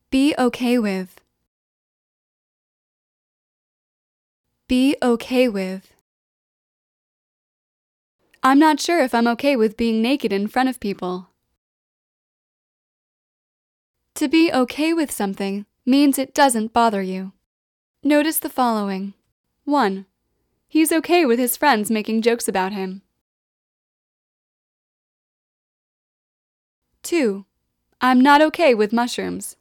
Be okay with. Be okay with. I'm not sure if I'm okay with being naked in front of people. To be okay with something means it doesn't bother you. Notice the following. 1. He's okay with his friends making jokes about him. 2. I'm not okay with mushrooms.